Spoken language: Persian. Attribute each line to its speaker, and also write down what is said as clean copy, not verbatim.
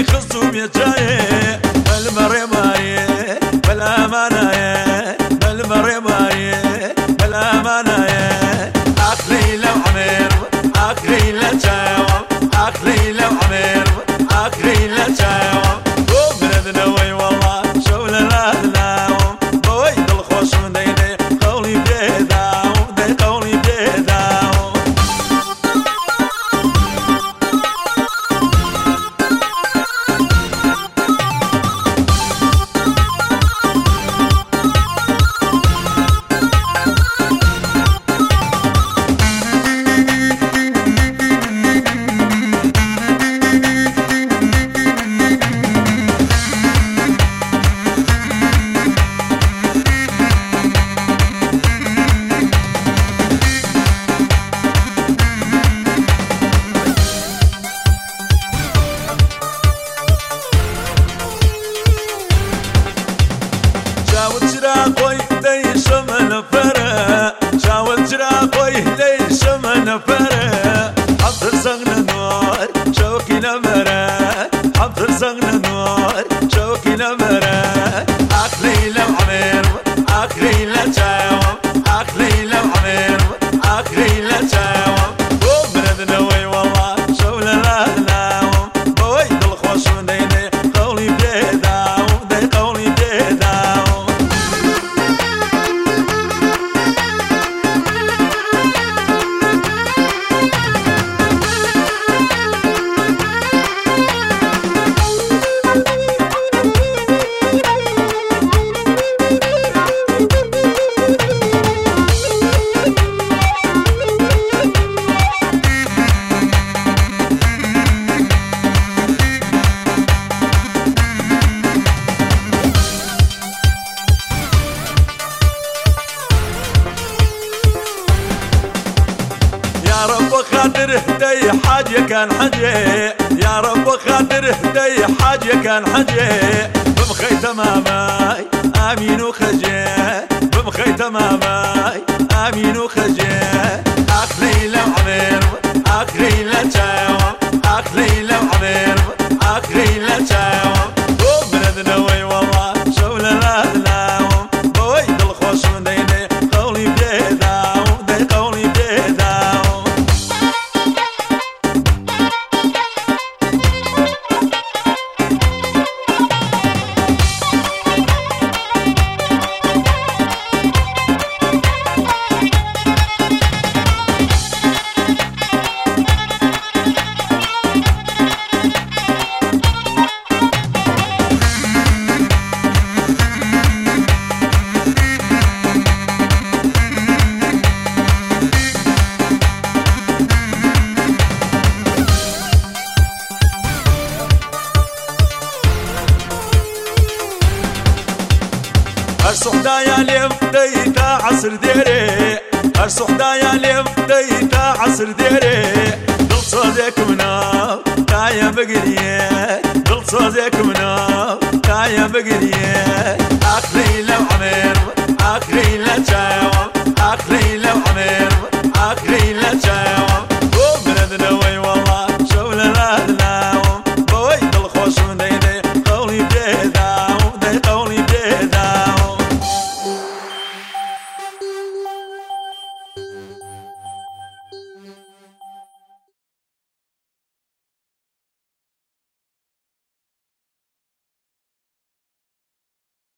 Speaker 1: خصوم يجاي بالمريماي بلا مناي بالمريماي بلا مناي أكلي لو عمير أكلي لا جاوم أكلي لو عمير أكلي لا جاوم وبلدنا وي والله شغل لا ناوم بويد الخوش من ديني قولي بيداوم دي قولي بيداوم قوي ليش من فرق شاول جرا قوي ليش من فرق حضر زغن نور شوكي نمرة حضر زغن نور شوكي نمرة أكلي لو عمير أكلي لا جاوم أكلي لو عمير أكلي لا جاوم وبلدنا وي والله شغل لا ناوم بويد الخوش من ديني قولي بيداوم دي قولي بيداوم يا رب خاطر هدي حاجة كان حاجة يا رب خاطر هدي حاجة كان حاجة بمخي تماماي آمين وخجي بمخي تماماي آمين وخجي أكلي لو عمير أكلي لا جاوم أكلي لو عمير أكلي لا جاوم وبلدنا وي والله شغل لا ناوم بويد الخوش من ديني قولي بيداوم دي قولي بيداوم الصحدايا اليوم ديتا عصر ديري الصحدايا اليوم ديتا عصر ديري دل صوزيك مناو تايا بقريه دل صوزيك مناو تايا بقريه أكلي لو عمير أكلي لا